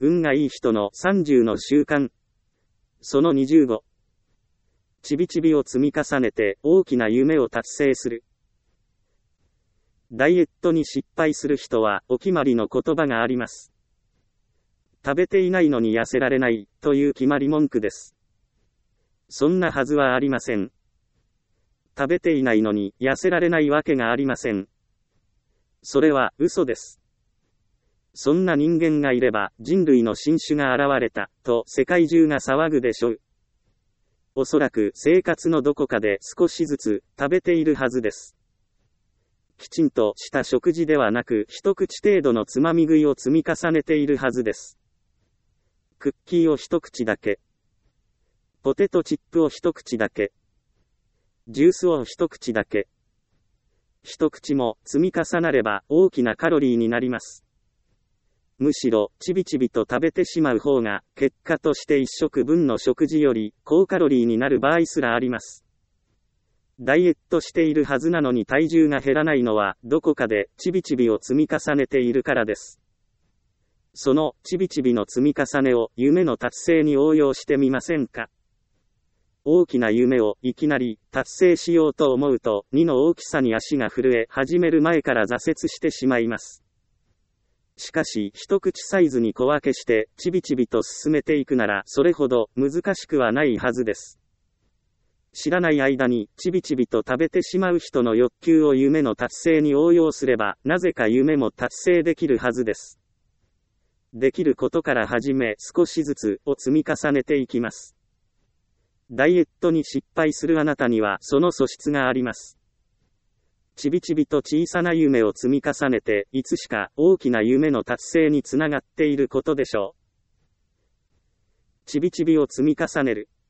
運がいい人の30の習慣。その25。ちびちびを積み重ねて大きな夢を達成する。ダイエットに失敗する人はお決まりの言葉があります。食べていないのに痩せられないという決まり文句です。そんなはずはありません。食べていないのに痩せられないわけがありません。それは嘘です。そんな人間がいれば人類の新種が現れたと世界中が騒ぐでしょう。おそらく生活のどこかで少しずつ食べているはずです。きちんとした食事ではなく一口程度のつまみ食いを積み重ねているはずです。クッキーを一口だけ。ポテトチップを一口だけ。ジュースを一口だけ。一口も積み重なれば大きなカロリーになります。むしろちびちびと食べてしまう方が結果として一食分の食事より高カロリーになる場合すらあります。ダイエットしているはずなのに体重が減らないのはどこかでちびちびを積み重ねているからです。そのちびちびの積み重ねを夢の達成に応用してみませんか。大きな夢をいきなり達成しようと思うと2の大きさに足が震え始める前から挫折してしまいます。しかし一口サイズに小分けしてちびちびと進めていくならそれほど難しくはないはずです。知らない間にちびちびと食べてしまう人の欲求を夢の達成に応用すればなぜか夢も達成できるはずです。できることから始め少しずつを積み重ねていきます。ダイエットに失敗するあなたにはその素質があります。ちびちびと小さな夢を積み重ねていつしか大きな夢の達成につながっていることでしょう。ちびちびを積み重ねる。